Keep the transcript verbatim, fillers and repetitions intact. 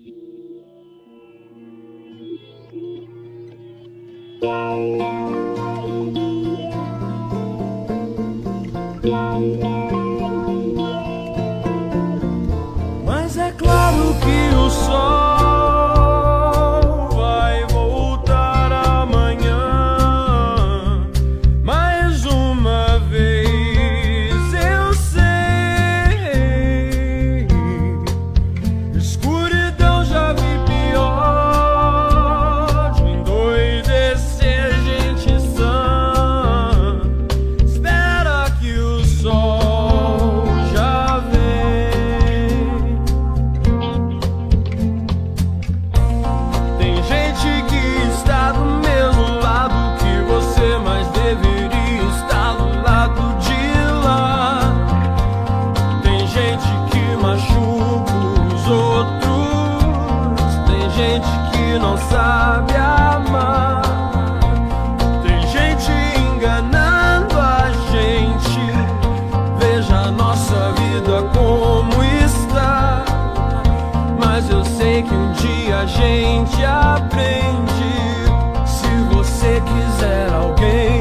Mas é claro que o sol vai voltar amanhã. Mais uma vez eu sei, escuridão já vi pior, de endoidecer gente sã. Espera que o sol já vem. Tem gente que está do mesmo lado que você, mas deveria estar do lado de lá. Tem gente que machuca os outros, tem gente que não sabe amar, tem gente enganando a gente. Veja a nossa vida como está. Mas eu sei que um dia a gente aprende. Se você quiser alguém